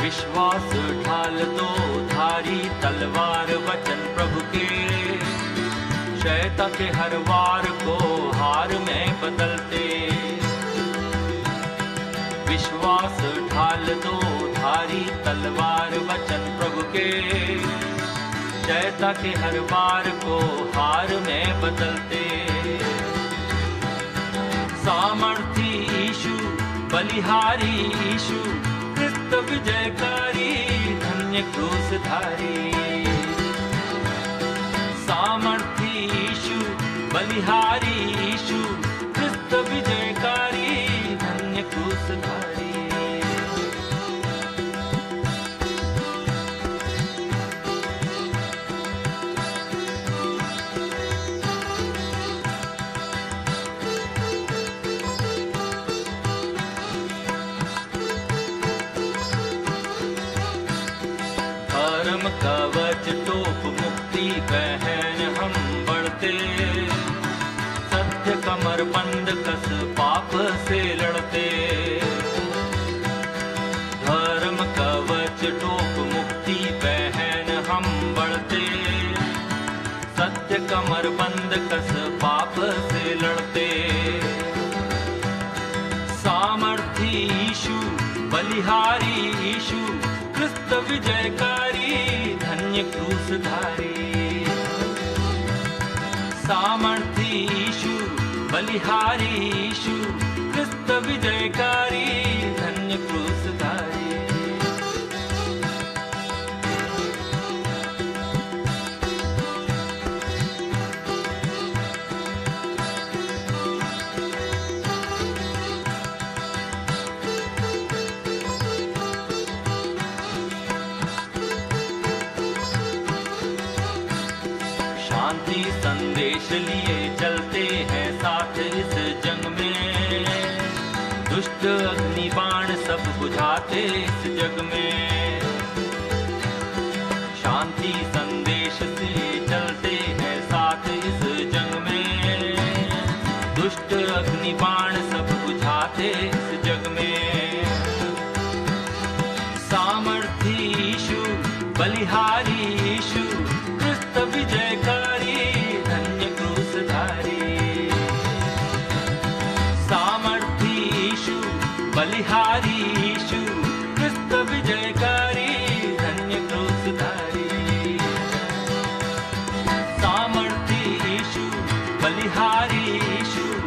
विश्वास ढाल दो धारी तलवार वचन प्रभु के, शैतान के हर वार को हार में बदलते। विश्वास ढाल दो धारी तलवार वचन प्रभु के, शैतान के हर वार को हार में बदलते। सामर्थी यीशु बलिहारी यीशु क्रिस्त विजयकारी धन्य क्रूसधारी। सामर्थी यीशु बलिहारी यीशु क्रिस्त विजयकारी धन्य क्रूसधारी। धर्म कवच टोप मुक्ति पहन हम बढ़ते, सत्य कमर बंद कस पाप से लड़ते। धर्म कवच टोप मुक्ति पहन हम बढ़ते, सत्य कमर बंद कस पाप से लड़ते। सामर्थी यीशु बलिहारी यीशु क्रिस्त विजयकारी धन्य क्रूसधारी। सामर्थी यीशु बलिहारी यीशु क्रिस्त विजयकारी धन्य क्रूसधारी। शांति संदेश लिए चलते हैं साथ इस जंग में, दुष्ट अग्नि बाण सब बुझाते इस जग में। शांति संदेश से चलते हैं साथ इस जंग में, दुष्ट अग्नि बाण सब बुझाते इस जग में। सामर्थी यीशु बलिहारी यीशु क्रिस्त विजयकारी धन्य क्रूसधारी। सामर्थी यीशु बलिहारी यीशु क्रिस्त विजयकारी धन्य क्रूसधारी। सामर्थी यीशु बलिहारी यीशु